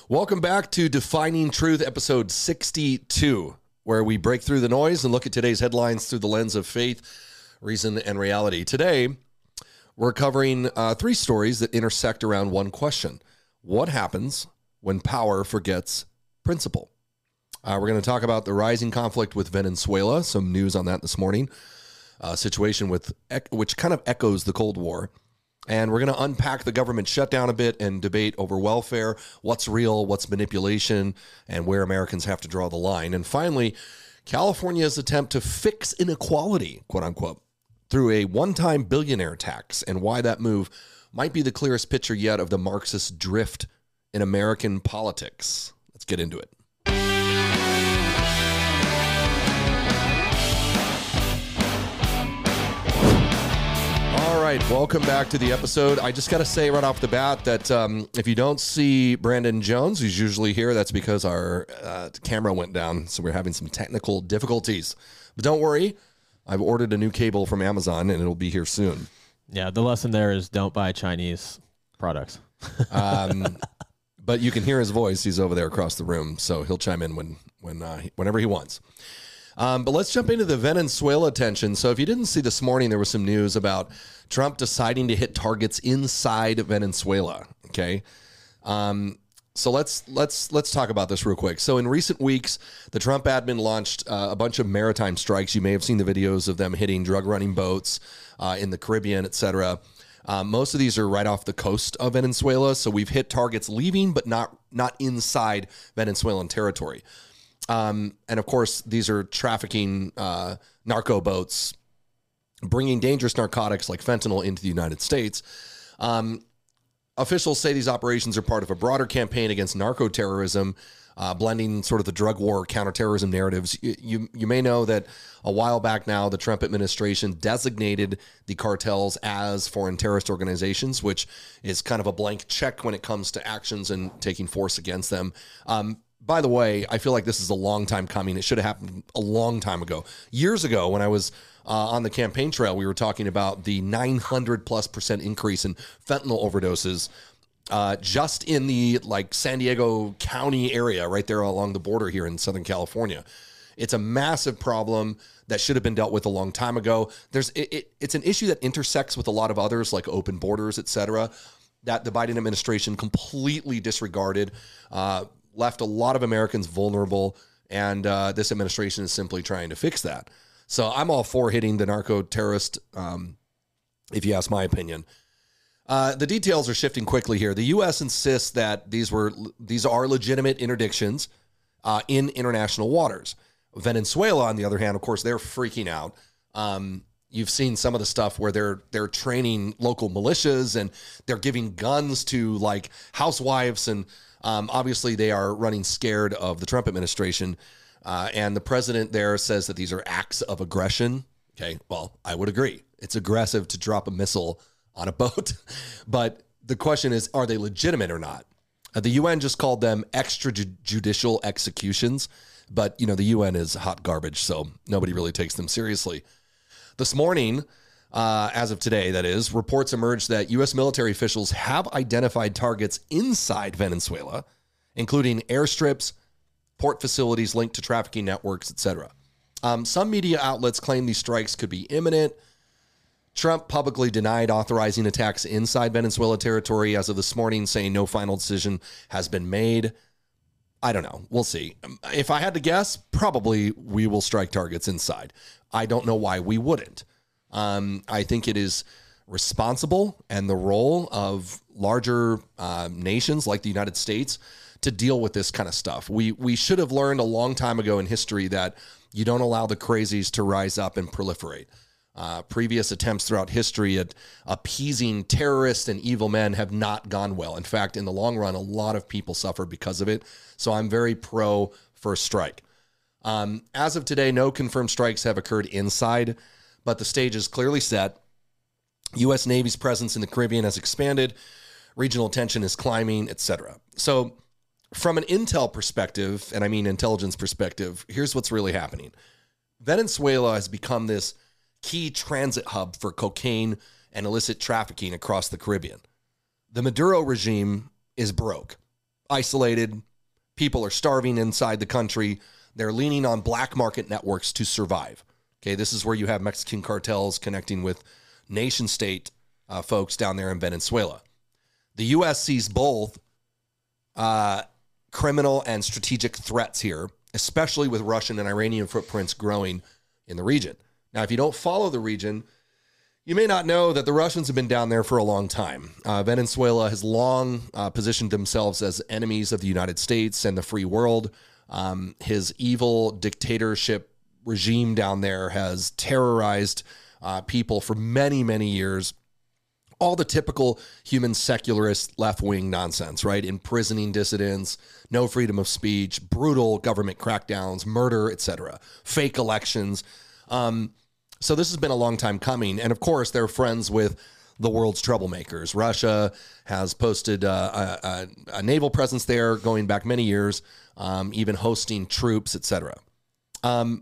Welcome back to Defining Truth, episode 62, where we break through the noise and look at today's headlines through the lens of faith, reason, and reality. Today, we're covering three stories that intersect around one question. What happens when power forgets principle? We're going to talk about the rising conflict with Venezuela, some news on that this morning, a situation which kind of echoes the Cold War. And we're going to unpack the government shutdown a bit and debate over welfare, what's real, what's manipulation, and where Americans have to draw the line. And finally, California's attempt to fix inequality, quote unquote, through a one-time billionaire tax, and why that move might be the clearest picture yet of the Marxist drift in American politics. Let's get into it. All right, welcome back to the episode. I just got to say right off the bat that if you don't see Brandon Jones, who's usually here, that's because our camera went down, so we're having some technical difficulties. But don't worry, I've ordered a new cable from Amazon, and it'll be here soon. Yeah, the lesson there is don't buy Chinese products. But you can hear his voice. He's over there across the room, so he'll chime in whenever he wants. But let's jump into the Venezuela tension. So if you didn't see this morning, there was some news about Trump deciding to hit targets inside Venezuela. Okay. So let's talk about this real quick. So in recent weeks, the Trump admin launched a bunch of maritime strikes. You may have seen the videos of them hitting drug running boats in the Caribbean, et cetera. Most of these are right off the coast of Venezuela. So we've hit targets leaving, but not inside Venezuelan territory. And of course, these are trafficking narco boats, bringing dangerous narcotics like fentanyl into the United States. Officials say these operations are part of a broader campaign against narco-terrorism, blending sort of the drug war counterterrorism narratives. You may know that a while back now, the Trump administration designated the cartels as foreign terrorist organizations, which is kind of a blank check when it comes to actions and taking force against them. By the way, I feel like this is a long time coming. It should have happened a long time ago. Years ago, when I was on the campaign trail, we were talking about the 900+% increase in fentanyl overdoses just in the San Diego County area, right there along the border here in Southern California. It's a massive problem that should have been dealt with a long time ago. It's an issue that intersects with a lot of others, like open borders, et cetera, that the Biden administration completely disregarded. Left a lot of Americans vulnerable, and this administration is simply trying to fix that. So I'm all for hitting the narco-terrorist, if you ask my opinion. The details are shifting quickly here. The U.S. insists that these are legitimate interdictions in international waters. Venezuela, on the other hand, of course, they're freaking out. You've seen some of the stuff where they're training local militias and they're giving guns to housewives, and obviously they are running scared of the Trump administration. And the president there says that these are acts of aggression. Okay, well, I would agree. It's aggressive to drop a missile on a boat. But the question is, are they legitimate or not? The UN just called them extrajudicial executions. But, the UN is hot garbage, so nobody really takes them seriously. This morning, as of today, that is, reports emerged that U.S. military officials have identified targets inside Venezuela, including airstrips, port facilities linked to trafficking networks, etc. Some media outlets claim these strikes could be imminent. Trump publicly denied authorizing attacks inside Venezuela territory as of this morning, saying no final decision has been made. I don't know. We'll see. If I had to guess, probably we will strike targets inside. I don't know why we wouldn't. I think it is responsible and the role of larger nations like the United States to deal with this kind of stuff. We should have learned a long time ago in history that you don't allow the crazies to rise up and proliferate. Previous attempts throughout history at appeasing terrorists and evil men have not gone well. In fact, in the long run, a lot of people suffer because of it. So I'm very pro first strike. As of today, no confirmed strikes have occurred inside, but the stage is clearly set. U.S. Navy's presence in the Caribbean has expanded. Regional tension is climbing, etc. So from an intel perspective, and I mean intelligence perspective, here's what's really happening. Venezuela has become this key transit hub for cocaine and illicit trafficking across the Caribbean. The Maduro regime is broke. isolated. People are starving inside the country. They're leaning on black market networks to survive. Okay, this is where you have Mexican cartels connecting with nation state folks down there in Venezuela. The U.S. sees both criminal and strategic threats here, especially with Russian and Iranian footprints growing in the region. Now, if you don't follow the region, you may not know that the Russians have been down there for a long time. Venezuela has long positioned themselves as enemies of the United States and the free world. His evil dictatorship regime down there has terrorized people for many, many years. All the typical human secularist left-wing nonsense, right? Imprisoning dissidents, no freedom of speech, brutal government crackdowns, murder, etc., fake elections. So this has been a long time coming. And of course, they're friends with the world's troublemakers. Russia has posted a naval presence there going back many years, even hosting troops, etc. And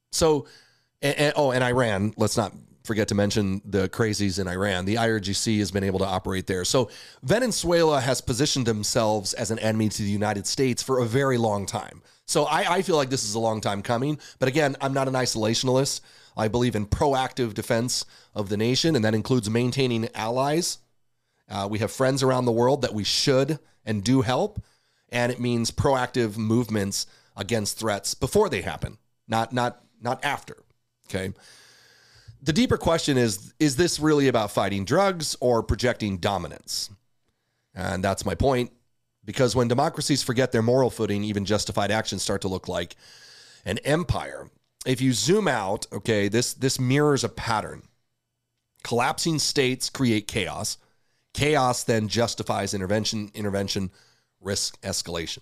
Iran, let's not forget to mention the crazies in Iran. The IRGC has been able to operate there. So Venezuela has positioned themselves as an enemy to the United States for a very long time. So I feel like this is a long time coming. But again, I'm not an isolationist. I believe in proactive defense of the nation, and that includes maintaining allies. We have friends around the world that we should and do help, and it means proactive movements against threats before they happen, not after. Okay. The deeper question is this really about fighting drugs or projecting dominance? And that's my point, because when democracies forget their moral footing, even justified actions start to look like an empire. If you zoom out, okay, this mirrors a pattern. Collapsing states create chaos. Chaos then justifies intervention. Intervention risks escalation.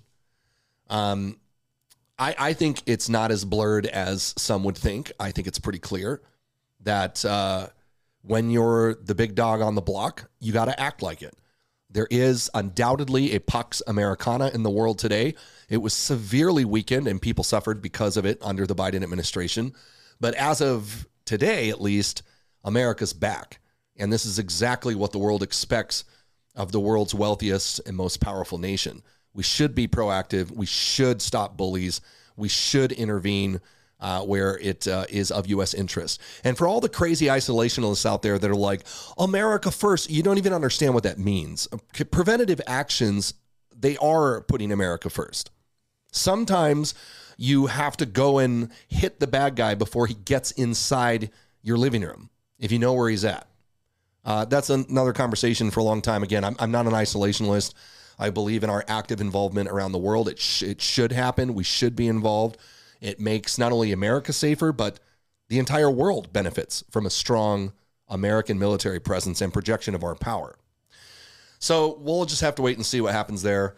I think it's not as blurred as some would think. I think it's pretty clear that when you're the big dog on the block, you got to act like it. There is undoubtedly a Pax Americana in the world today. It was severely weakened and people suffered because of it under the Biden administration. But as of today, at least, America's back. And this is exactly what the world expects of the world's wealthiest and most powerful nation. We should be proactive. We should stop bullies. We should intervene where it is of U.S. interest. And for all the crazy isolationists out there that are like, America first, you don't even understand what that means. Preventative actions, they are putting America first. Sometimes you have to go and hit the bad guy before he gets inside your living room, if you know where he's at. That's another conversation for a long time. Again, I'm not an isolationist. I believe in our active involvement around the world. It should happen. We should be involved. It makes not only America safer, but the entire world benefits from a strong American military presence and projection of our power. So we'll just have to wait and see what happens there.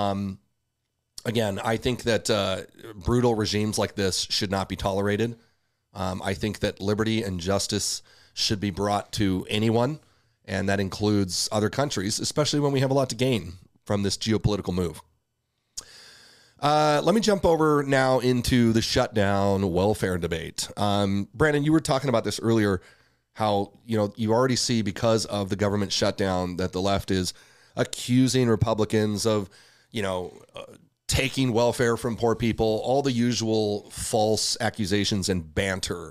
Again, I think that brutal regimes like this should not be tolerated. I think that liberty and justice should be brought to anyone, and that includes other countries, especially when we have a lot to gain from this geopolitical move. Let me jump over now into the shutdown welfare debate. Brandon, you were talking about this earlier, how, you already see because of the government shutdown that the left is accusing Republicans of, taking welfare from poor people, all the usual false accusations and banter.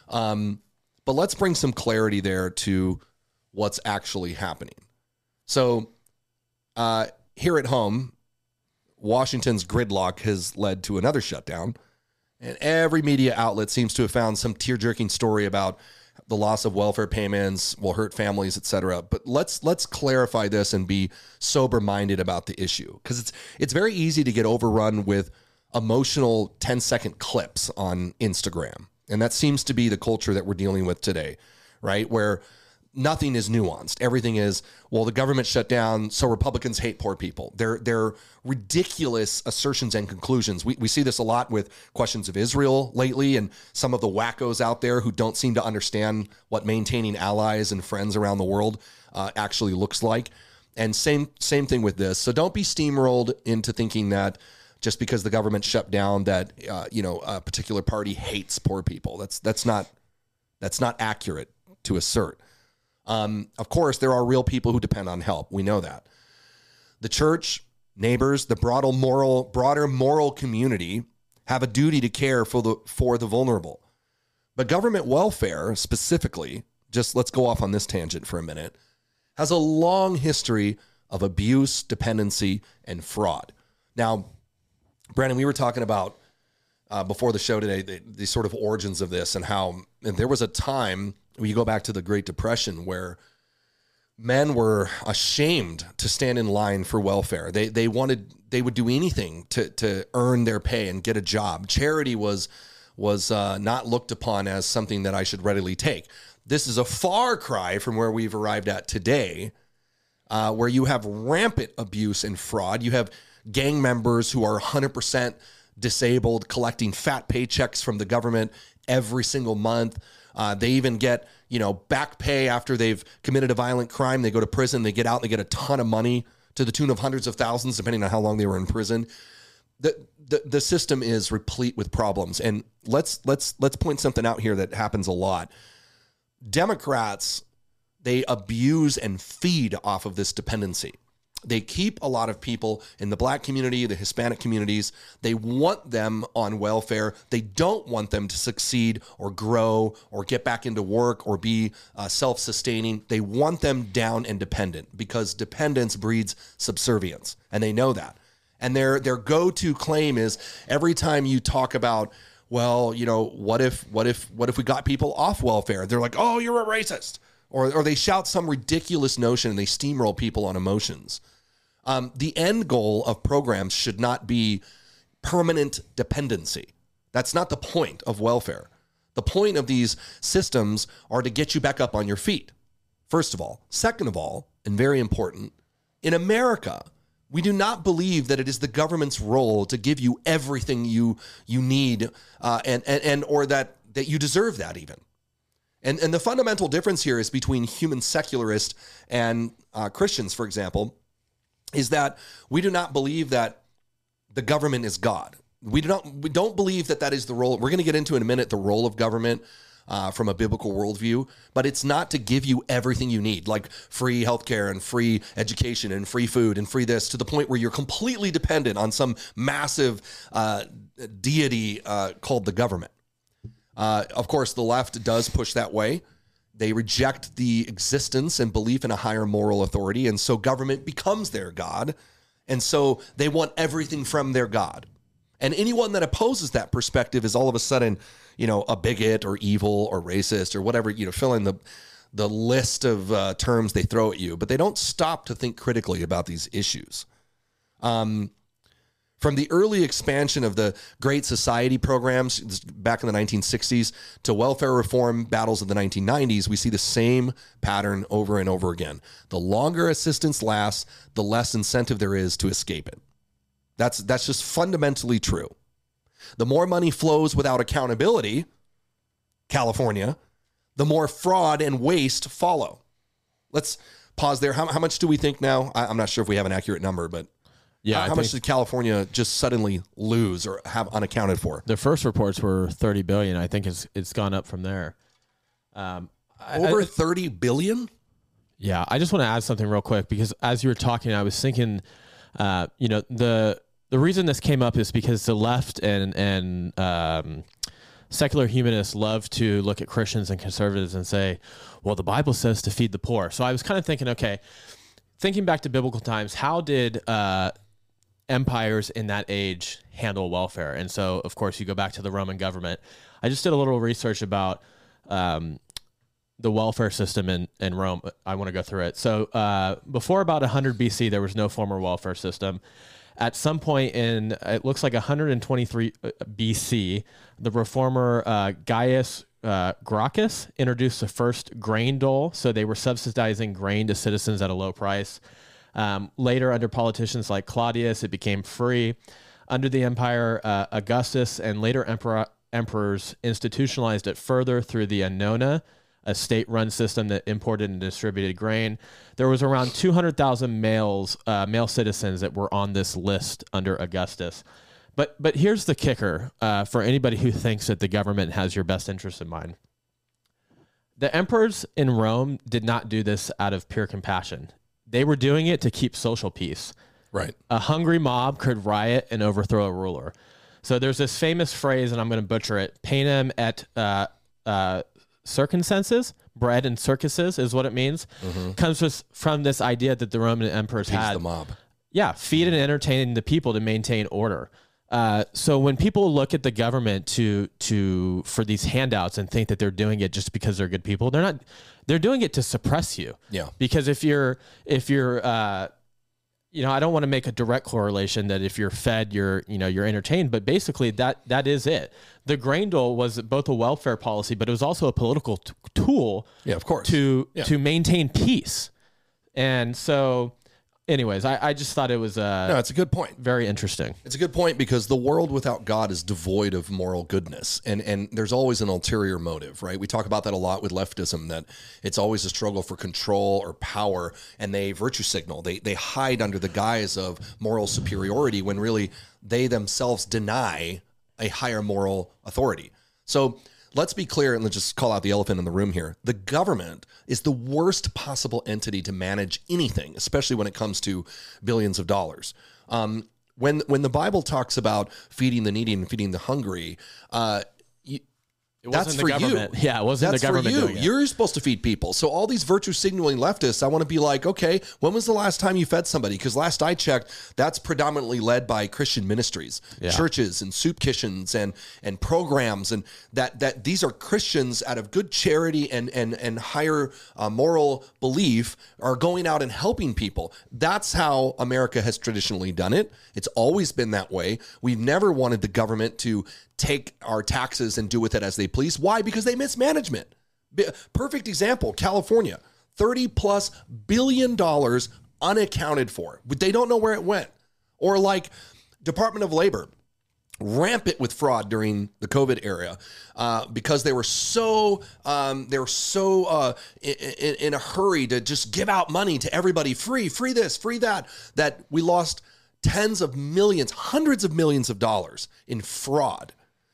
But let's bring some clarity there to what's actually happening. So here at home, Washington's gridlock has led to another shutdown, and every media outlet seems to have found some tear-jerking story about the loss of welfare payments will hurt families, etc. But let's clarify this and be sober-minded about the issue, because it's very easy to get overrun with emotional 10-second clips on Instagram, and that seems to be the culture that we're dealing with today, right? Where nothing is nuanced. Everything is, well, the government shut down, so Republicans hate poor people. They're ridiculous assertions and conclusions. We see this a lot with questions of Israel lately, and some of the wackos out there who don't seem to understand what maintaining allies and friends around the world actually looks like. And same thing with this. So don't be steamrolled into thinking that just because the government shut down that a particular party hates poor people. That's not accurate to assert. Of course, there are real people who depend on help. We know that. The church, neighbors, the broader moral community have a duty to care for the vulnerable. But government welfare specifically, just let's go off on this tangent for a minute, has a long history of abuse, dependency, and fraud. Now, Brandon, we were talking about before the show today, the sort of origins of this and how, and there was a time, when you go back to the Great Depression, where men were ashamed to stand in line for welfare. They would do anything to earn their pay and get a job. Charity was not looked upon as something that I should readily take. This is a far cry from where we've arrived at today, where you have rampant abuse and fraud. You have gang members who are 100% disabled, collecting fat paychecks from the government every single month. They even get, back pay after they've committed a violent crime. They go to prison, they get out, they get a ton of money to the tune of hundreds of thousands, depending on how long they were in prison. The system is replete with problems. And let's point something out here that happens a lot. Democrats, they abuse and feed off of this dependency. They keep a lot of people in the Black community, the Hispanic communities. They want them on welfare. They don't want them to succeed or grow or get back into work or be self-sustaining. They want them down and dependent, because dependence breeds subservience, and they know that. And their go-to claim is, every time you talk about, well, what if we got people off welfare? They're like, oh, you're a racist. Or they shout some ridiculous notion and they steamroll people on emotions. The end goal of programs should not be permanent dependency. That's not the point of welfare. The point of these systems are to get you back up on your feet, first of all. Second of all, and very important, in America, we do not believe that it is the government's role to give you everything you need and or that you deserve that even. And the fundamental difference here is between human secularists and Christians, for example, is that we do not believe that the government is God. We don't believe that is the role. We're going to get into in a minute the role of government from a biblical worldview, but it's not to give you everything you need, like free healthcare and free education and free food and free this, to the point where you're completely dependent on some massive deity called the government. Of course, the left does push that way. They reject the existence and belief in a higher moral authority, and so government becomes their God, and so they want everything from their God. And anyone that opposes that perspective is all of a sudden, a bigot or evil or racist or whatever, fill in the list of terms they throw at you, but they don't stop to think critically about these issues. From the early expansion of the Great Society programs back in the 1960s to welfare reform battles of the 1990s, we see the same pattern over and over again. The longer assistance lasts, the less incentive there is to escape it. That's just fundamentally true. The more money flows without accountability, California, the more fraud and waste follow. Let's pause there. How much do we think now? I'm not sure if we have an accurate number, but yeah, how much did California just suddenly lose or have unaccounted for? The first reports were $30 billion. I think it's gone up from there. Over $30 billion? Yeah, I just want to add something real quick, because as you were talking, I was thinking, the reason this came up is because the left and secular humanists love to look at Christians and conservatives and say, well, the Bible says to feed the poor. So I was kind of thinking, okay, thinking back to biblical times, how did empires in that age handle welfare? And so, of course, you go back to the Roman government. I just did a little research about the welfare system in Rome. I want to go through it. So before about 100 BC, there was no formal welfare system. At some point in, it looks like 123 BC, the reformer Gaius Gracchus introduced the first grain dole. So they were subsidizing grain to citizens at a low price. Later, under politicians like Claudius, it became free. Under the empire, Augustus and later emperors institutionalized it further through the annona, a state-run system that imported and distributed grain. There was around 200,000 male citizens that were on this list under Augustus. But here's the kicker for anybody who thinks that the government has your best interest in mind. The emperors in Rome did not do this out of pure compassion. They were doing it to keep social peace. Right. A hungry mob could riot and overthrow a ruler. So there's this famous phrase, and I'm going to butcher it, panem et circumcensus, bread and circuses is what it means. Comes from this idea that the Roman emperors had. the mob. Yeah, feed and entertain the people to maintain order. So when people look at the government for these handouts and think that they're doing it just because they're good people, they're not. They're doing it to suppress you. Yeah. Because if you're I don't want to make a direct correlation that if you're fed, you're entertained, but basically that is it. The grain dole was both a welfare policy, but it was also a political tool. Yeah, of course. To maintain peace. And so, anyways, I just thought it was no, it's a good point. Very interesting. It's a good point because the world without God is devoid of moral goodness. And there's always an ulterior motive, right? We talk about that a lot with leftism, that it's always a struggle for control or power, and they virtue signal. They hide under the guise of moral superiority when really they themselves deny a higher moral authority. So let's be clear, and let's just call out the elephant in the room here. The government is the worst possible entity to manage anything, especially when it comes to billions of dollars. When the Bible talks about feeding the needy and feeding the hungry, that's for you. Yeah, it wasn't the government doing it. You're supposed to feed people. So all these virtue signaling leftists, I want to be like, okay, when was the last time you fed somebody? Because last I checked, that's predominantly led by Christian ministries, churches and soup kitchens and programs, and that these are Christians out of good charity and higher moral belief are going out and helping people. That's how America has traditionally done it. It's always been that way. We've never wanted the government to take our taxes and do with it as they please. Why? Because they mismanagement. Perfect example, California, $30+ billion unaccounted for. They don't know where it went. Or like Department of Labor, rampant with fraud during the COVID era because they were so in a hurry to just give out money to everybody, free this, free that we lost tens of millions, hundreds of millions of dollars in fraud.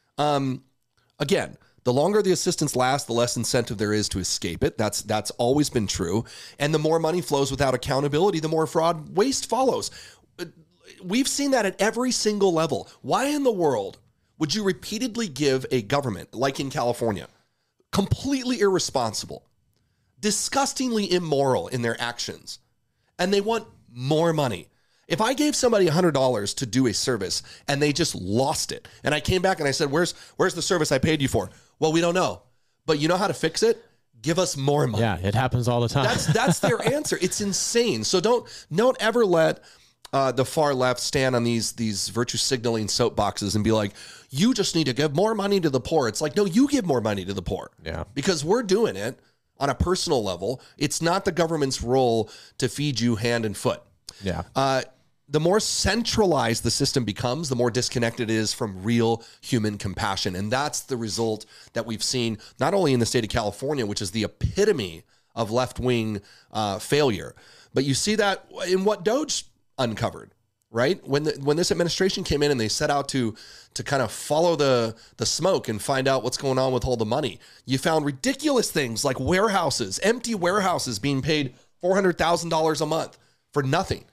Again, the longer the assistance lasts, the less incentive there is to escape it. That's always been true. And the more money flows without accountability, the more fraud waste follows. We've seen that at every single level. Why in the world would you repeatedly give a government, like in California, completely irresponsible, disgustingly immoral in their actions, and they want more money? If I gave somebody $100 to do a service and they just lost it, and I came back and I said, where's the service I paid you for? Well, we don't know. But you know how to fix it? Give us more money. Yeah, it happens all the time. That's their answer. It's insane. So don't ever let the far left stand on these virtue signaling soapboxes and be like, you just need to give more money to the poor. It's like, no, you give more money to the poor. Yeah. Because we're doing it on a personal level. It's not the government's role to feed you hand and foot. Yeah. The more centralized the system becomes, the more disconnected it is from real human compassion. And that's the result that we've seen not only in the state of California, which is the epitome of left-wing failure, but you see that in what Doge uncovered, right? When this administration came in and they set out to kind of follow the smoke and find out what's going on with all the money, you found ridiculous things like warehouses, empty warehouses being paid $400,000 a month for nothing.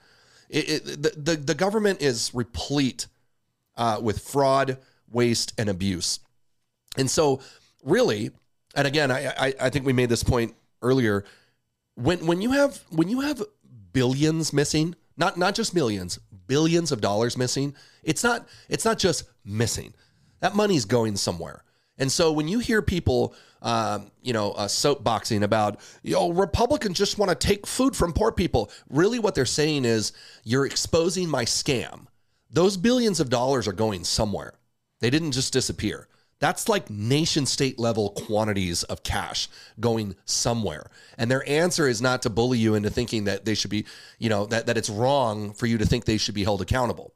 The government is replete with fraud, waste, and abuse. And so really, and again, I think we made this point earlier, when you have billions missing, not just millions, billions of dollars missing, it's not just missing. That money's going somewhere. And so when you hear people, soapboxing about, Republicans just want to take food from poor people, really what they're saying is, you're exposing my scam. Those billions of dollars are going somewhere. They didn't just disappear. That's like nation state level quantities of cash going somewhere. And their answer is not to bully you into thinking that they should be, that it's wrong for you to think they should be held accountable.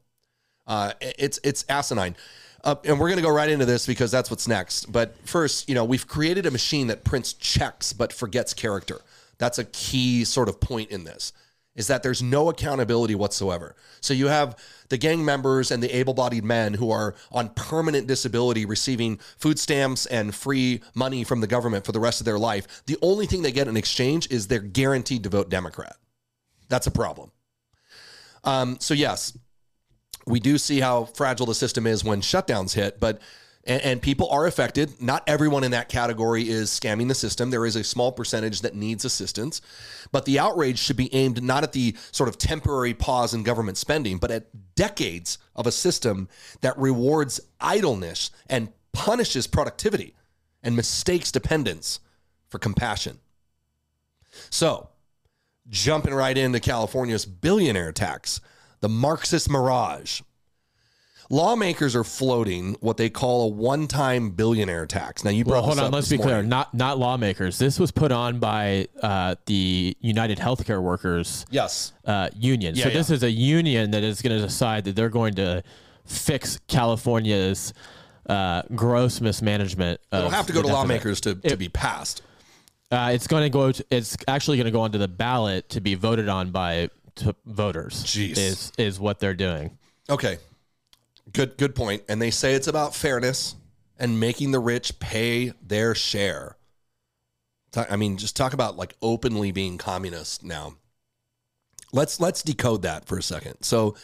It's asinine. And we're going to go right into this because that's what's next. But first, we've created a machine that prints checks but forgets character. That's a key sort of point in this, is that there's no accountability whatsoever. So you have the gang members and the able-bodied men who are on permanent disability receiving food stamps and free money from the government for the rest of their life. The only thing they get in exchange is they're guaranteed to vote Democrat. That's a problem. So yes, we do see how fragile the system is when shutdowns hit, but and people are affected. Not everyone in that category is scamming the system. There is a small percentage that needs assistance, but the outrage should be aimed not at the sort of temporary pause in government spending, but at decades of a system that rewards idleness and punishes productivity and mistakes dependence for compassion. So, jumping right into California's billionaire tax, the Marxist mirage. Lawmakers are floating what they call a one-time billionaire tax. Now, you brought hold on. Let's be clear. Not lawmakers. This was put on by the United Healthcare Workers Union. So this is a union that is going to decide that they're going to fix California's gross mismanagement. It'll have to go to lawmakers to be passed. It's going to go. It's actually going to go onto the ballot to be voted on by voters. Jeez. Is what they're doing. Okay. Good point. And they say it's about fairness and making the rich pay their share. I mean, just talk about like openly being communist now. Let's decode that for a second. So,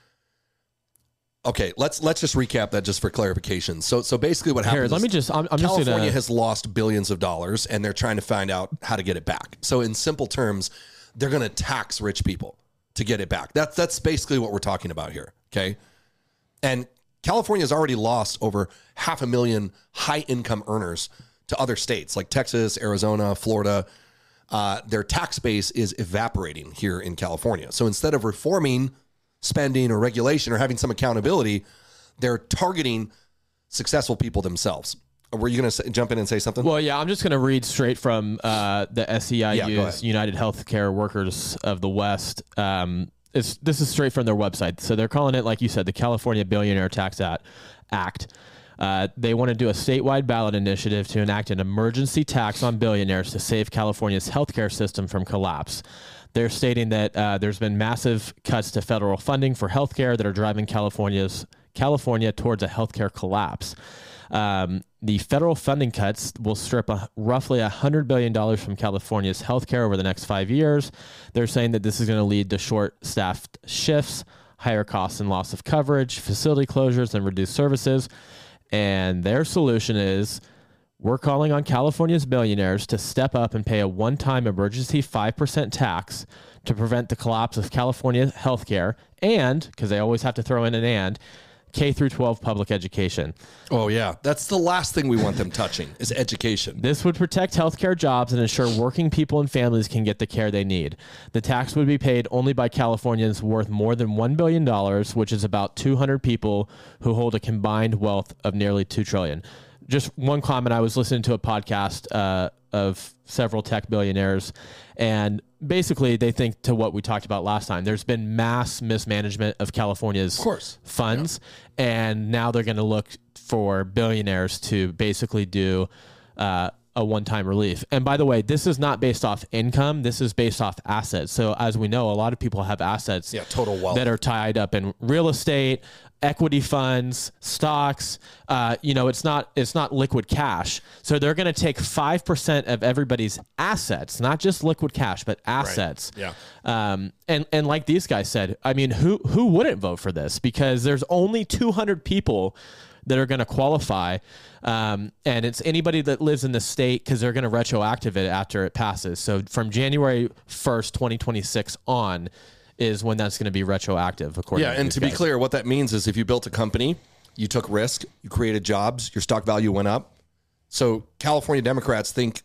okay, let's just recap that just for clarification. So basically what happens California has lost billions of dollars and they're trying to find out how to get it back. So in simple terms, they're going to tax rich people to get it back. That's basically what we're talking about here, okay? And California has already lost over 500,000 high-income earners to other states like Texas, Arizona, Florida. Their tax base is evaporating here in California. So instead of reforming spending or regulation or having some accountability, they're targeting successful people themselves. Were you going to jump in and say something? Well, yeah, I'm just going to read straight from the SEIU's United Healthcare Workers of the West. This is straight from their website. So they're calling it, like you said, the California Billionaire Tax Act. They want to do a statewide ballot initiative to enact an emergency tax on billionaires to save California's healthcare system from collapse. They're stating that there's been massive cuts to federal funding for healthcare that are driving California towards a healthcare collapse. The federal funding cuts will strip roughly $100 billion from California's healthcare over the next 5 years. They're saying that this is going to lead to short-staffed shifts, higher costs and loss of coverage, facility closures, and reduced services. And their solution is, we're calling on California's billionaires to step up and pay a one-time emergency 5% tax to prevent the collapse of California healthcare and, because they always have to throw in an and, K through 12 public education. Oh, yeah. That's the last thing we want them touching is education. This would protect healthcare jobs and ensure working people and families can get the care they need. The tax would be paid only by Californians worth more than $1 billion, which is about 200 people who hold a combined wealth of nearly $2 trillion. Just one comment. I was listening to a podcast of several tech billionaires, and basically they think to what we talked about last time. There's been mass mismanagement of California's funds, and now they're going to look for billionaires to basically do a one-time relief. And by the way, this is not based off income. This is based off assets. So as we know, a lot of people have assets total wealth that are tied up in real estate, equity funds, stocks. It's not liquid cash. So they're going to take 5% of everybody's assets, not just liquid cash, but assets. Right. Yeah. And like these guys said, I mean, who wouldn't vote for this? Because there's only 200 people that are going to qualify. And it's anybody that lives in the state, because they're going to retroactive it after it passes. So from January 1st, 2026 on is when that's going to be retroactive, according to and to be clear, what that means is if you built a company, you took risk, you created jobs, your stock value went up. So California Democrats think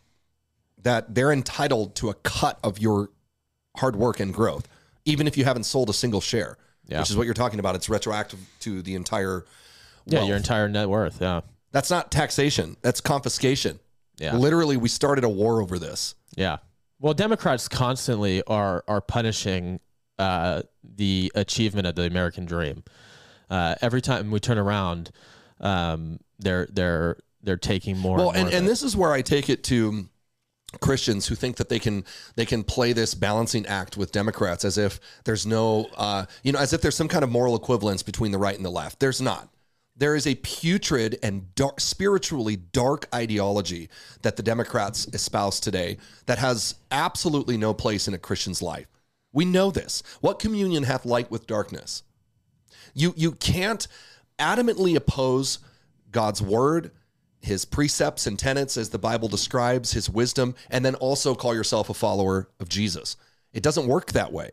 that they're entitled to a cut of your hard work and growth, even if you haven't sold a single share, which is what you're talking about. It's retroactive to the entire wealth. Your entire net worth. Yeah. That's not taxation. That's confiscation. Yeah. Literally, we started a war over this. Yeah. Well, Democrats constantly are punishing the achievement of the American dream. Every time we turn around, they're taking more. Well, and more and this is where I take it to Christians who think that they can play this balancing act with Democrats as if there's no, as if there's some kind of moral equivalence between the right and the left. There's not. There is a putrid and spiritually dark ideology that the Democrats espouse today that has absolutely no place in a Christian's life. We know this. What communion hath light with darkness? You can't adamantly oppose God's word, his precepts and tenets as the Bible describes, his wisdom, and then also call yourself a follower of Jesus. It doesn't work that way.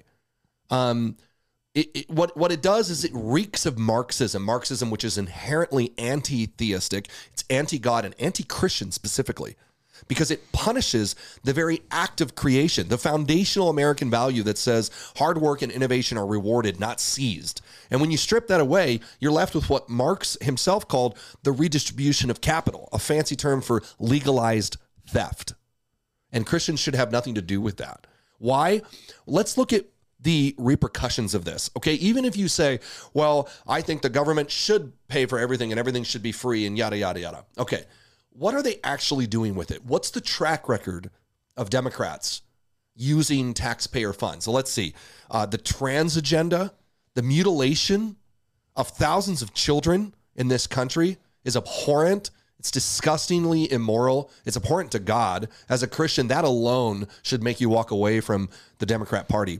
What it does is it reeks of Marxism, which is inherently anti-theistic. It's anti-God and anti-Christian specifically, because it punishes the very act of creation, the foundational American value that says hard work and innovation are rewarded, not seized. And when you strip that away, you're left with what Marx himself called the redistribution of capital, a fancy term for legalized theft. And Christians should have nothing to do with that. Why? Let's look at the repercussions of this. Okay, even if you say, well, I think the government should pay for everything and everything should be free and yada, yada, yada. Okay, what are they actually doing with it? What's the track record of Democrats using taxpayer funds? So let's see. The trans agenda, the mutilation of thousands of children in this country is abhorrent. It's disgustingly immoral. It's abhorrent to God. As a Christian, that alone should make you walk away from the Democrat Party.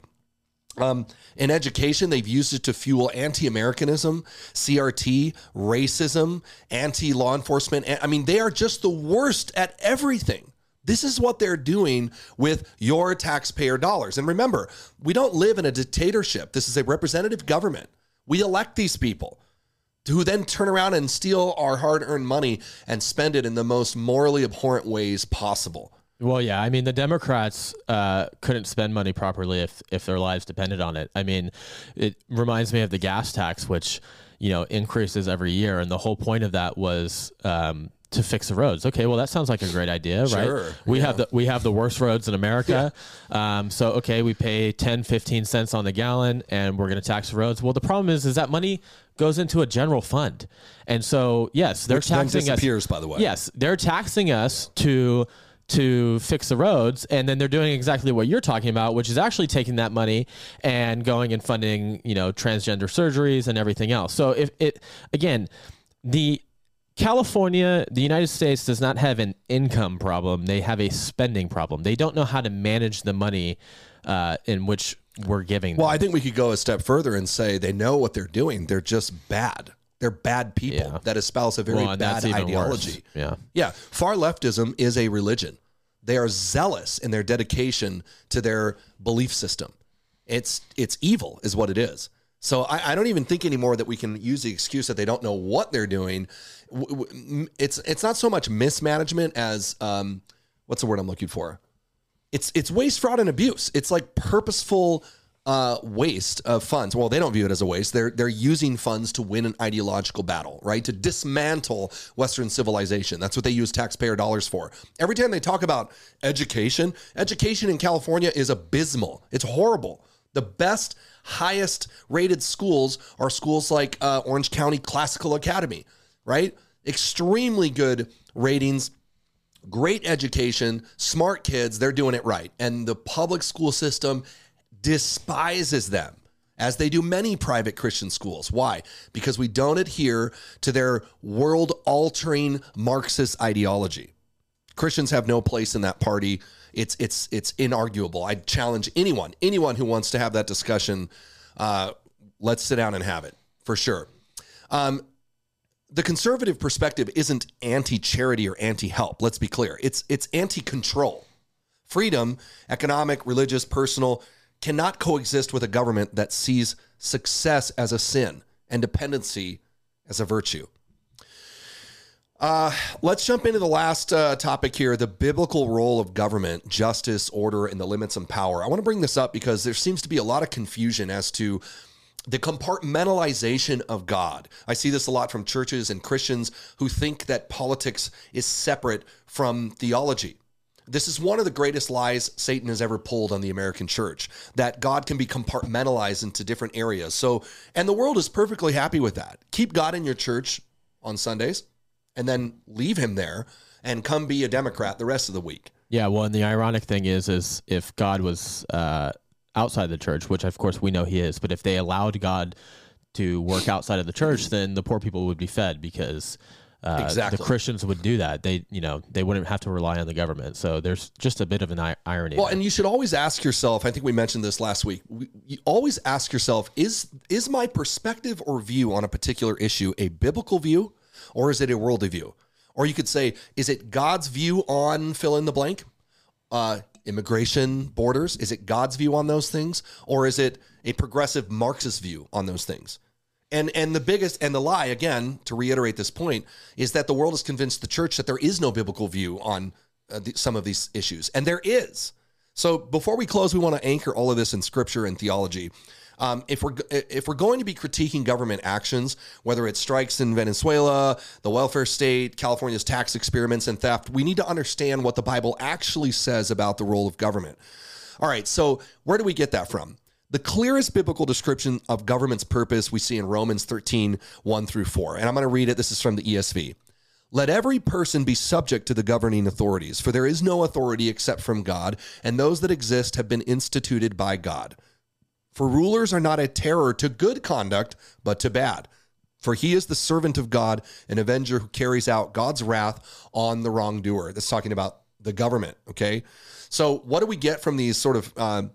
In education, they've used it to fuel anti-Americanism, CRT, racism, anti-law enforcement. I mean, they are just the worst at everything. This is what they're doing with your taxpayer dollars. And remember, we don't live in a dictatorship. This is a representative government. We elect these people who then turn around and steal our hard-earned money and spend it in the most morally abhorrent ways possible. Well, yeah. I mean, the Democrats couldn't spend money properly if their lives depended on it. I mean, it reminds me of the gas tax, which, you know, increases every year. And the whole point of that was to fix the roads. Okay, well, that sounds like a great idea, sure, right? We have the worst roads in America. Yeah. So, okay, we pay 10, 15 cents on the gallon and we're going to tax the roads. Well, the problem is that money goes into a general fund. And so, yes, they're taxing us. By the way. Yes, they're taxing us to fix the roads, and then they're doing exactly what you're talking about, which is actually taking that money and going and funding, you know, transgender surgeries and everything else. So the United States does not have an income problem. They have a spending problem. They don't know how to manage the money in which we're giving them. Well, I think we could go a step further and say they know what they're doing. They're just bad. They're bad people that espouse a very bad ideology. Worse. Yeah. Far leftism is a religion. They are zealous in their dedication to their belief system. It's evil is what it is. So I don't even think anymore that we can use the excuse that they don't know what they're doing. It's not so much mismanagement as what's the word I'm looking for? It's waste, fraud, and abuse. It's like purposeful waste of funds. Well, they don't view it as a waste. They're using funds to win an ideological battle, right? To dismantle Western civilization. That's what they use taxpayer dollars for. Every time they talk about education in California is abysmal. It's horrible. The best, highest rated schools are schools like Orange County Classical Academy, right? Extremely good ratings. Great education, smart kids, they're doing it right. And the public school system despises them, as they do many private Christian schools. Why? Because we don't adhere to their world-altering Marxist ideology. Christians have no place in that party. It's inarguable. I challenge anyone who wants to have that discussion. Let's sit down and have it, for sure. The conservative perspective isn't anti-charity or anti-help. Let's be clear. It's anti-control. Freedom, economic, religious, personal, cannot coexist with a government that sees success as a sin and dependency as a virtue. Let's jump into the last topic here, the biblical role of government, justice, order, and the limits and power. I want to bring this up because there seems to be a lot of confusion as to the compartmentalization of God. I see this a lot from churches and Christians who think that politics is separate from theology. This is one of the greatest lies Satan has ever pulled on the American church, that God can be compartmentalized into different areas. So, and the world is perfectly happy with that. Keep God in your church on Sundays and then leave him there and come be a Democrat the rest of the week. Yeah, well, and the ironic thing is if God was outside the church, which of course we know he is, but if they allowed God to work outside of the church, then the poor people would be fed because Exactly. the Christians would do that. They wouldn't have to rely on the government. So there's just a bit of an irony. Well, there. and you should always ask yourself, I think we mentioned this last week, you always ask yourself, is my perspective or view on a particular issue a biblical view, or is it a worldly view? Or you could say, is it God's view on fill in the blank? Immigration, borders, is it God's view on those things? Or is it a progressive Marxist view on those things? And the biggest, and the lie, again, to reiterate this point, is that the world has convinced the church that there is no biblical view on some of these issues. And there is. So before we close, we want to anchor all of this in scripture and theology. If we're going to be critiquing government actions, whether it's strikes in Venezuela, the welfare state, California's tax experiments and theft, we need to understand what the Bible actually says about the role of government. All right, so where do we get that from? The clearest biblical description of government's purpose we see in Romans 13, 1 through 4. And I'm going to read it. This is from the ESV. Let every person be subject to the governing authorities, for there is no authority except from God, and those that exist have been instituted by God. For rulers are not a terror to good conduct, but to bad. For he is the servant of God, an avenger who carries out God's wrath on the wrongdoer. That's talking about the government, okay? So what do we get from these sort of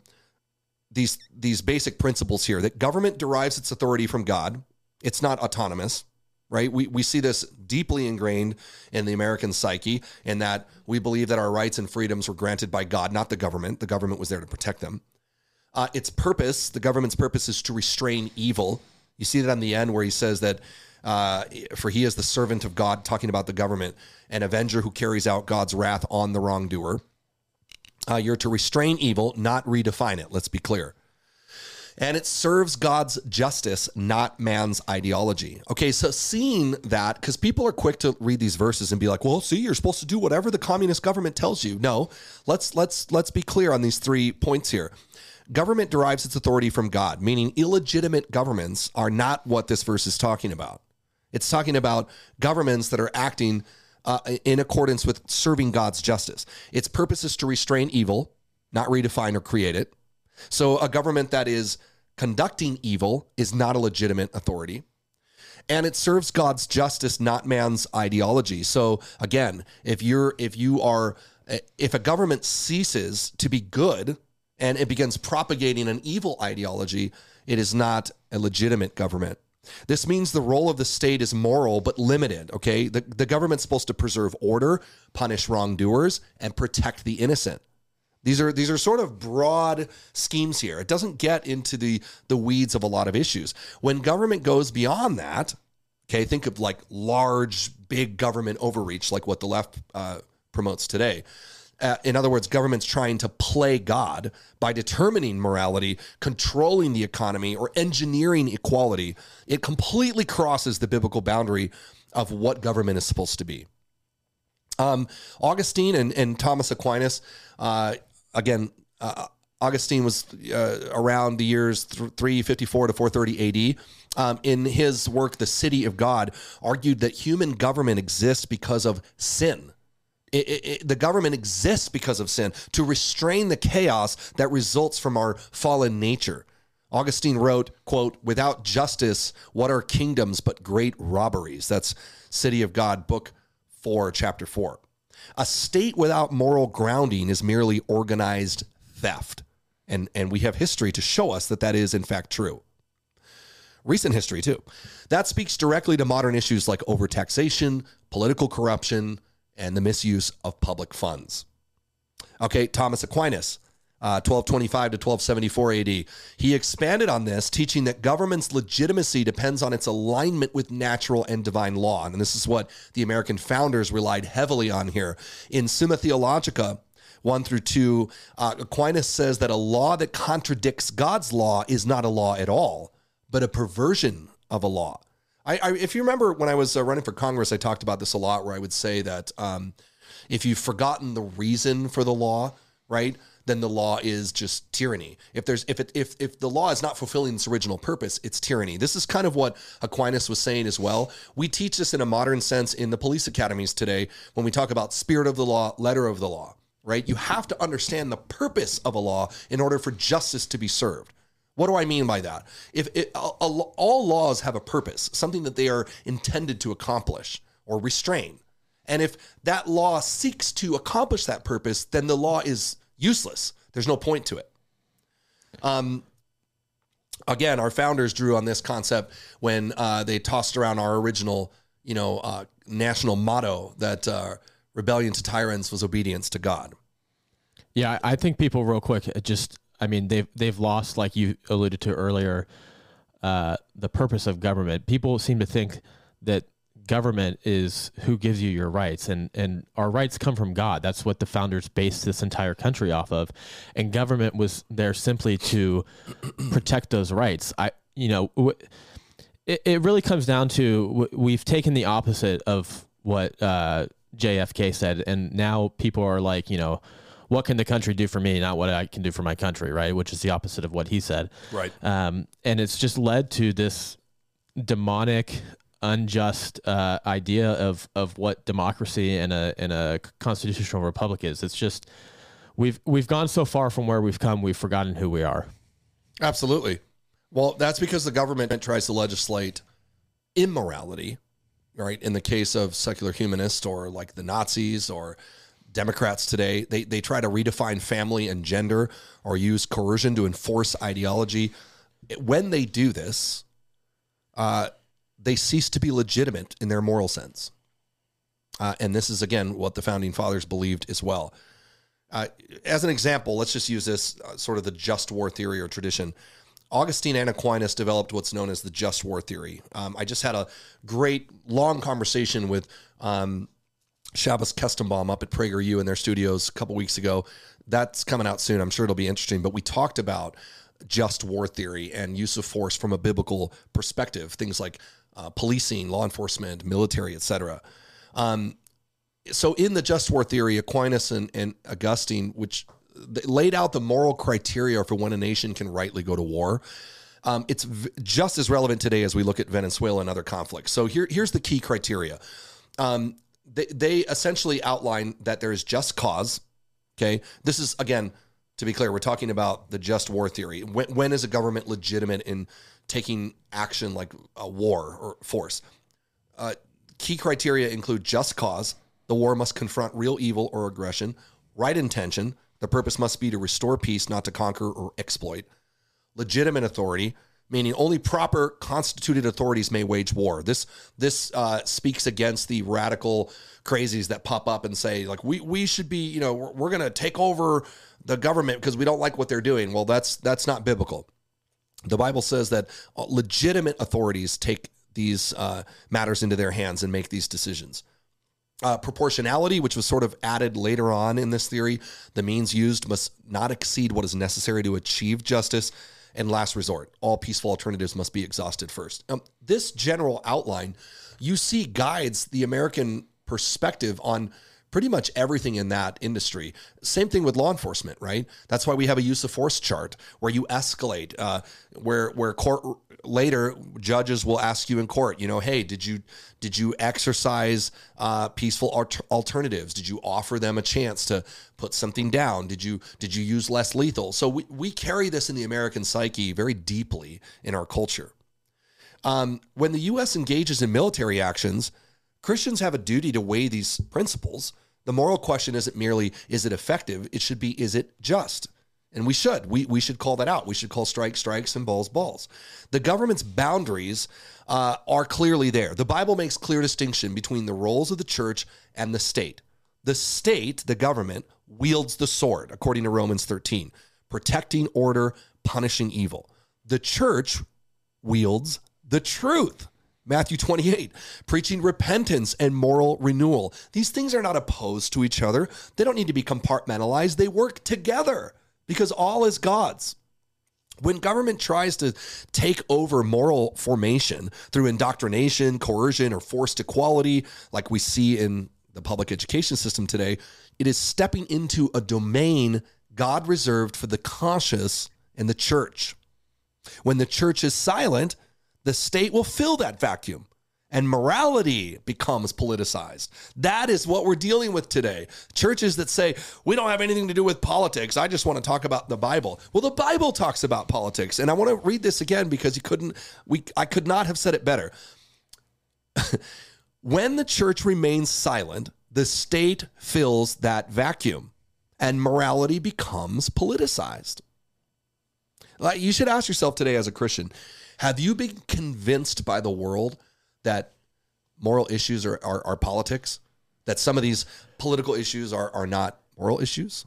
these basic principles here? That government derives its authority from God. It's not autonomous, right? We see this deeply ingrained in the American psyche, in that we believe that our rights and freedoms were granted by God, not the government. The government was there to protect them. Its purpose, the government's purpose, is to restrain evil. You see that on the end where he says that, for he is the servant of God, talking about the government, an avenger who carries out God's wrath on the wrongdoer. You're to restrain evil, not redefine it. Let's be clear. And it serves God's justice, not man's ideology. Okay, so seeing that, because people are quick to read these verses and be like, well, see, you're supposed to do whatever the communist government tells you. No, let's be clear on these 3 points here. Government derives its authority from God, meaning illegitimate governments are not what this verse is talking about. It's talking about governments that are acting in accordance with serving God's justice. Its purpose is to restrain evil, not redefine or create it. So a government that is conducting evil is not a legitimate authority. And it serves God's justice, not man's ideology. So again, if a government ceases to be good and it begins propagating an evil ideology, it is not a legitimate government. This means the role of the state is moral but limited, okay? The government's supposed to preserve order, punish wrongdoers, and protect the innocent. These are sort of broad schemes here. It doesn't get into the weeds of a lot of issues. When government goes beyond that, okay, think of like large, big government overreach, like what the left promotes today. In other words, government's trying to play God by determining morality, controlling the economy, or engineering equality. It completely crosses the biblical boundary of what government is supposed to be. Augustine and Thomas Aquinas, Augustine was around the years 354 to 430 AD. In his work, The City of God, argued that human government exists because of sin. The government exists because of sin, to restrain the chaos that results from our fallen nature. Augustine wrote, quote, "Without justice, what are kingdoms but great robberies?" That's City of God, book 4, chapter 4. A state without moral grounding is merely organized theft. And we have history to show us that that is, in fact, true. Recent history, too. That speaks directly to modern issues like overtaxation, political corruption, and the misuse of public funds. Okay, Thomas Aquinas, 1225 to 1274 AD. He expanded on this, teaching that government's legitimacy depends on its alignment with natural and divine law. And this is what the American founders relied heavily on here. In Summa Theologica 1 through 2, Aquinas says that a law that contradicts God's law is not a law at all, but a perversion of a law. If you remember when I was running for Congress, I talked about this a lot, where I would say that if you've forgotten the reason for the law, right, then the law is just tyranny. If the law is not fulfilling its original purpose, it's tyranny. This is kind of what Aquinas was saying as well. We teach this in a modern sense in the police academies today when we talk about spirit of the law, letter of the law, right? You have to understand the purpose of a law in order for justice to be served. What do I mean by that? All laws have a purpose, something that they are intended to accomplish. or restrain. And if that law seeks to accomplish that purpose, then the law is useless. There's no point to it. Again, our founders drew on this concept when they tossed around our original, national motto that rebellion to tyrants was obedience to God. Yeah, I think people real quick, they've lost, like you alluded to earlier, the purpose of government. People seem to think that government is who gives you your rights, and our rights come from God. That's what the founders based this entire country off of, and government was there simply to protect those rights. It really comes down to we've taken the opposite of what JFK said, and now people are like, what can the country do for me, not what I can do for my country, right? Which is the opposite of what he said. Right. And it's just led to this demonic, unjust idea of what democracy and a constitutional republic is. It's just we've gone so far from where we've come, we've forgotten who we are. Absolutely. Well, that's because the government tries to legislate immorality, right? In the case of secular humanists or like the Nazis or Democrats today, they try to redefine family and gender or use coercion to enforce ideology. When they do this, they cease to be legitimate in their moral sense. And this is, again, what the founding fathers believed as well. As an example, let's just use this sort of the just war theory or tradition. Augustine and Aquinas developed what's known as the just war theory. I just had a great long conversation with Shabbos Kestenbaum up at PragerU in their studios a couple weeks ago. That's coming out soon. I'm sure it'll be interesting. But we talked about just war theory and use of force from a biblical perspective, things like policing, law enforcement, military, etc. So in the just war theory, Aquinas and Augustine, which laid out the moral criteria for when a nation can rightly go to war. It's just as relevant today as we look at Venezuela and other conflicts. So here's the key criteria. They essentially outline that there is just cause. Okay. This is, again, to be clear, we're talking about the just war theory. When is a government legitimate in taking action like a war or force? Key criteria include just cause. The war must confront real evil or aggression. Right intention. The purpose must be to restore peace, not to conquer or exploit. Legitimate authority, meaning only proper constituted authorities may wage war. This speaks against the radical crazies that pop up and say, like, we should be, we're going to take over the government because we don't like what they're doing. Well, that's not biblical. The Bible says that legitimate authorities take these matters into their hands and make these decisions. Proportionality, which was sort of added later on in this theory, the means used must not exceed what is necessary to achieve justice. And last resort, all peaceful alternatives must be exhausted first. This general outline, you see, guides the American perspective on pretty much everything in that industry. Same thing with law enforcement, right? That's why we have a use of force chart where you escalate, where court later judges will ask you in court, hey, did you exercise peaceful alternatives? Did you offer them a chance to put something down? Did you use less lethal? So we carry this in the American psyche very deeply in our culture. When the U.S. engages in military actions, Christians have a duty to weigh these principles. The moral question isn't merely, is it effective? It should be, is it just? And we should. We should call that out. We should call strikes, strikes, and balls, balls. The government's boundaries are clearly there. The Bible makes clear distinction between the roles of the church and the state. The state, the government, wields the sword, according to Romans 13, protecting order, punishing evil. The church wields the truth. Matthew 28, preaching repentance and moral renewal. These things are not opposed to each other. They don't need to be compartmentalized. They work together because all is God's. When government tries to take over moral formation through indoctrination, coercion, or forced equality, like we see in the public education system today, it is stepping into a domain God reserved for the cautious and the church. When the church is silent, the state will fill that vacuum and morality becomes politicized. That is what we're dealing with today. Churches that say, we don't have anything to do with politics. I just want to talk about the Bible. Well, the Bible talks about politics. And I want to read this again because I could not have said it better. When the church remains silent, the state fills that vacuum and morality becomes politicized. You should ask yourself today as a Christian, have you been convinced by the world that moral issues are politics? That some of these political issues are not moral issues?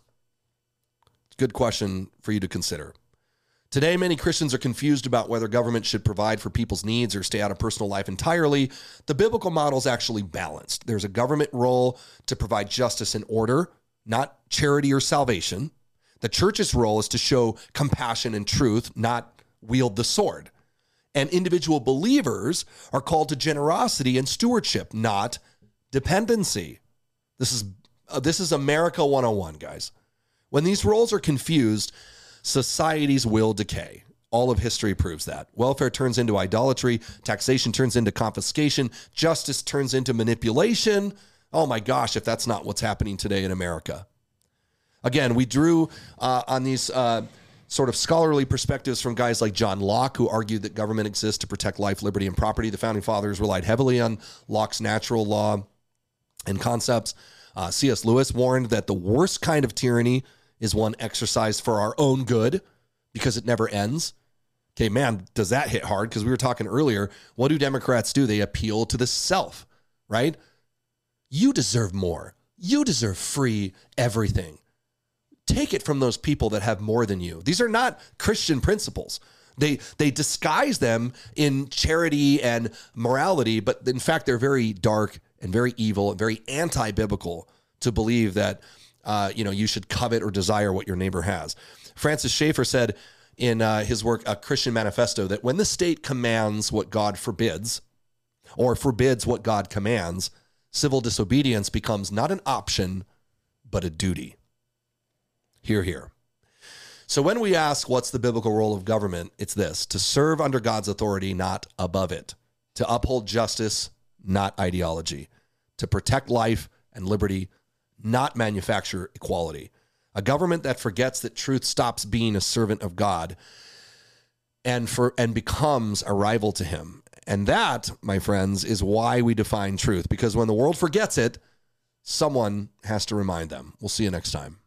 Good question for you to consider. Today, many Christians are confused about whether government should provide for people's needs or stay out of personal life entirely. The biblical model is actually balanced. There's a government role to provide justice and order, not charity or salvation. The church's role is to show compassion and truth, not wield the sword. And individual believers are called to generosity and stewardship, not dependency. This is America 101, guys. When these roles are confused, societies will decay. All of history proves that. Welfare turns into idolatry. Taxation turns into confiscation. Justice turns into manipulation. Oh my gosh, if that's not what's happening today in America. Again, we drew on these sort of scholarly perspectives from guys like John Locke, who argued that government exists to protect life, liberty, and property. The founding fathers relied heavily on Locke's natural law and concepts. C.S. Lewis warned that the worst kind of tyranny is one exercised for our own good because it never ends. Okay, man, does that hit hard? Because we were talking earlier, what do Democrats do? They appeal to the self, right? You deserve more. You deserve free everything. Take it from those people that have more than you. These are not Christian principles. They disguise them in charity and morality, but in fact, they're very dark and very evil and very anti-biblical to believe that you should covet or desire what your neighbor has. Francis Schaeffer said in his work, A Christian Manifesto, that when the state commands what God forbids or forbids what God commands, civil disobedience becomes not an option, but a duty. Hear, hear. So when we ask what's the biblical role of government, it's this: to serve under God's authority, not above it; to uphold justice, not ideology; to protect life and liberty, not manufacture equality. A government that forgets that truth stops being a servant of God and becomes a rival to him. And that, my friends, is why we define truth, because when the world forgets it, someone has to remind them. We'll see you next time.